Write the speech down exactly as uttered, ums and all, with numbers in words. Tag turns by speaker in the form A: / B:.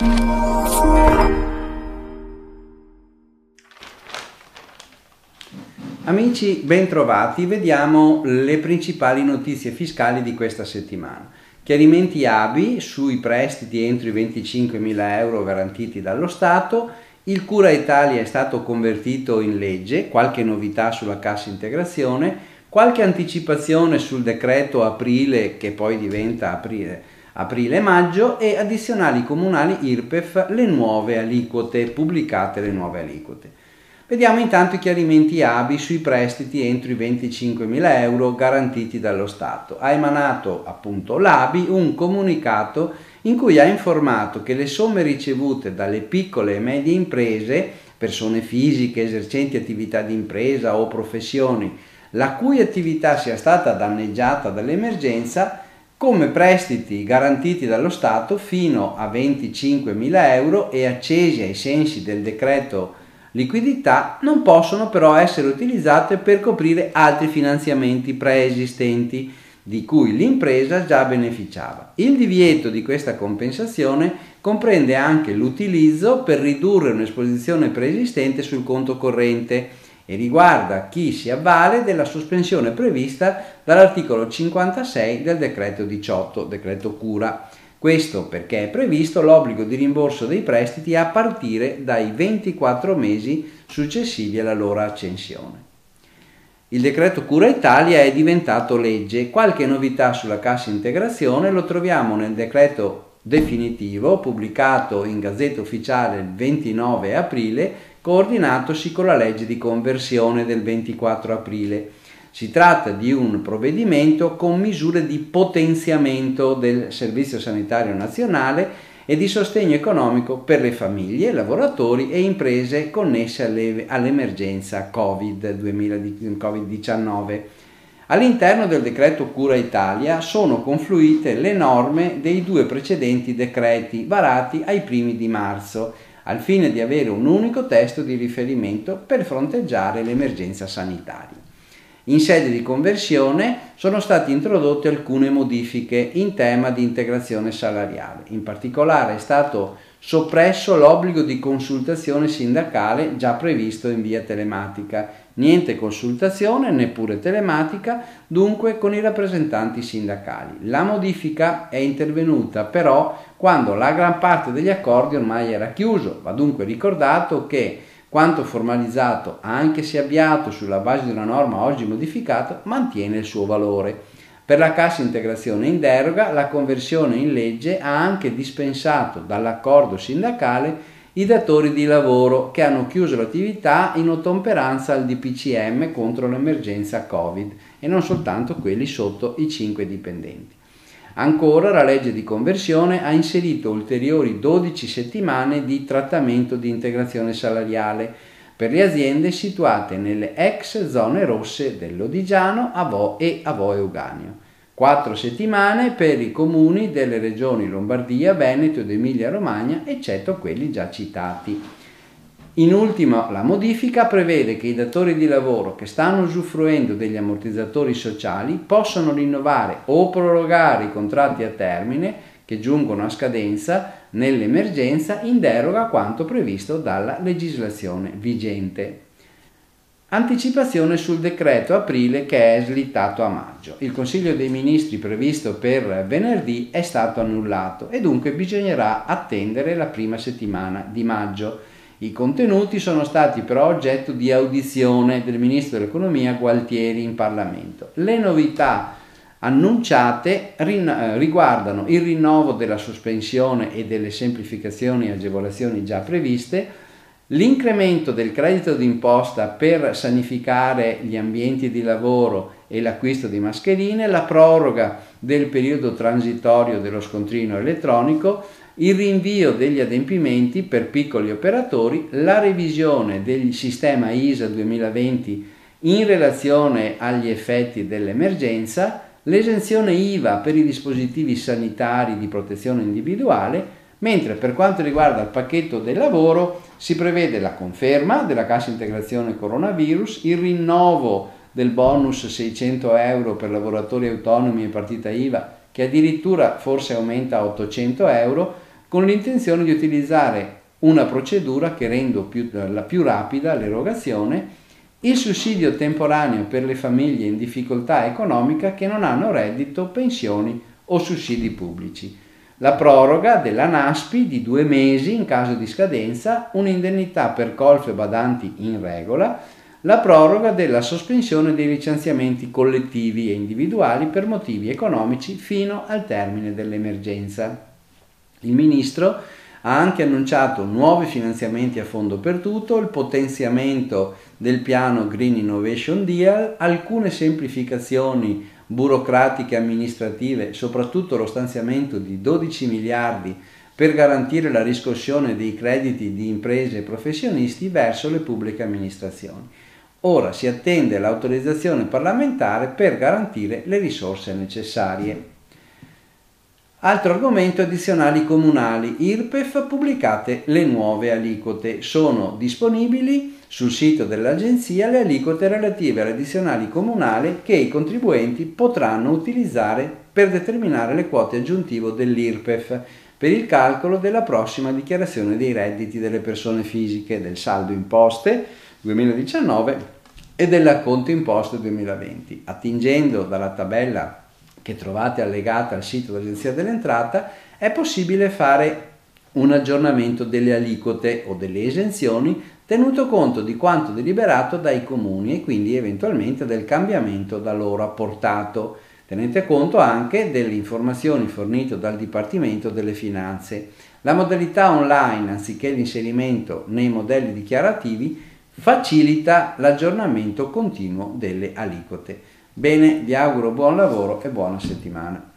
A: Amici, bentrovati. Vediamo le principali notizie fiscali di questa settimana. Chiarimenti A B I sui prestiti entro i venticinquemila euro garantiti dallo Stato. Il Cura Italia è stato convertito in legge, qualche novità sulla cassa integrazione, qualche anticipazione sul decreto aprile che poi diventa aprile, aprile-maggio e addizionali comunali I R P E F, le nuove aliquote, pubblicate le nuove aliquote. Vediamo intanto i chiarimenti A B I sui prestiti entro i venticinquemila euro garantiti dallo Stato. Ha emanato appunto l'A B I un comunicato in cui ha informato che le somme ricevute dalle piccole e medie imprese, persone fisiche esercenti attività di impresa o professioni, la cui attività sia stata danneggiata dall'emergenza, come prestiti garantiti dallo Stato fino a venticinquemila euro e accesi ai sensi del decreto liquidità, non possono però essere utilizzate per coprire altri finanziamenti preesistenti di cui l'impresa già beneficiava. Il divieto di questa compensazione comprende anche l'utilizzo per ridurre un'esposizione preesistente sul conto corrente e riguarda chi si avvale della sospensione prevista dall'articolo cinquantasei del decreto diciotto, decreto cura. Questo perché è previsto l'obbligo di rimborso dei prestiti a partire dai ventiquattro mesi successivi alla loro accensione. Il decreto Cura Italia è diventato legge. Qualche novità sulla cassa integrazione lo troviamo nel decreto definitivo pubblicato in Gazzetta Ufficiale il ventinove aprile, coordinatosi con la legge di conversione del ventiquattro aprile. Si tratta di un provvedimento con misure di potenziamento del Servizio Sanitario Nazionale e di sostegno economico per le famiglie, lavoratori e imprese connesse alle, all'emergenza Covid diciannove. All'interno del decreto Cura Italia sono confluite le norme dei due precedenti decreti varati ai primi di marzo, al fine di avere un unico testo di riferimento per fronteggiare l'emergenza sanitaria. In sede di conversione sono state introdotte alcune modifiche in tema di integrazione salariale. In particolare è stato soppresso l'obbligo di consultazione sindacale già previsto in via telematica. Niente consultazione, neppure telematica, dunque con i rappresentanti sindacali. La modifica è intervenuta però quando la gran parte degli accordi ormai era chiuso. Va dunque ricordato che quanto formalizzato, anche se avviato sulla base di una norma oggi modificata, mantiene il suo valore. Per la cassa integrazione in deroga, la conversione in legge ha anche dispensato dall'accordo sindacale i datori di lavoro che hanno chiuso l'attività in ottemperanza al D P C M contro l'emergenza Covid e non soltanto quelli sotto i cinque dipendenti. Ancora la legge di conversione ha inserito ulteriori dodici settimane di trattamento di integrazione salariale per le aziende situate nelle ex zone rosse dell'Odigiano, Avò e Avò Euganeo. Quattro settimane per i comuni delle regioni Lombardia, Veneto ed Emilia Romagna, eccetto quelli già citati. In ultimo, la modifica prevede che i datori di lavoro che stanno usufruendo degli ammortizzatori sociali possano rinnovare o prorogare i contratti a termine che giungono a scadenza nell'emergenza in deroga a quanto previsto dalla legislazione vigente. Anticipazione sul decreto aprile che è slittato a maggio. Il Consiglio dei Ministri previsto per venerdì è stato annullato e dunque bisognerà attendere la prima settimana di maggio. I contenuti sono stati però oggetto di audizione del Ministro dell'Economia Gualtieri in Parlamento. Le novità annunciate riguardano il rinnovo della sospensione e delle semplificazioni e agevolazioni già previste, l'incremento del credito d'imposta per sanificare gli ambienti di lavoro e l'acquisto di mascherine, la proroga del periodo transitorio dello scontrino elettronico, il rinvio degli adempimenti per piccoli operatori, la revisione del sistema I S A duemilaventi in relazione agli effetti dell'emergenza, l'esenzione I V A per i dispositivi sanitari di protezione individuale, mentre per quanto riguarda il pacchetto del lavoro si prevede la conferma della cassa integrazione coronavirus, il rinnovo del bonus seicento euro per lavoratori autonomi e partita I V A che addirittura forse aumenta a ottocento euro, con l'intenzione di utilizzare una procedura che renda più, la più rapida l'erogazione, il sussidio temporaneo per le famiglie in difficoltà economica che non hanno reddito, pensioni o sussidi pubblici, la proroga della NASPI di due mesi in caso di scadenza, un'indennità per colf e badanti in regola, la proroga della sospensione dei licenziamenti collettivi e individuali per motivi economici fino al termine dell'emergenza. Il Ministro ha anche annunciato nuovi finanziamenti a fondo perduto, il potenziamento del piano Green Innovation Deal, alcune semplificazioni burocratiche e amministrative, soprattutto lo stanziamento di dodici miliardi per garantire la riscossione dei crediti di imprese e professionisti verso le pubbliche amministrazioni. Ora si attende l'autorizzazione parlamentare per garantire le risorse necessarie. Altro argomento: addizionali comunali. I R P E F pubblicate le nuove aliquote. Sono disponibili sul sito dell'Agenzia le aliquote relative alle addizionali comunali che i contribuenti potranno utilizzare per determinare le quote aggiuntive dell'I R P E F per il calcolo della prossima dichiarazione dei redditi delle persone fisiche, del saldo imposte duemiladiciannove e dell'acconto imposte duemilaventi. Attingendo dalla tabella che trovate allegata al sito dell'Agenzia dell'Entrata, è possibile fare un aggiornamento delle aliquote o delle esenzioni tenuto conto di quanto deliberato dai comuni e quindi eventualmente del cambiamento da loro apportato. Tenete conto anche delle informazioni fornite dal Dipartimento delle Finanze. La modalità online, anziché l'inserimento nei modelli dichiarativi, facilita l'aggiornamento continuo delle aliquote. Bene, vi auguro buon lavoro e buona settimana.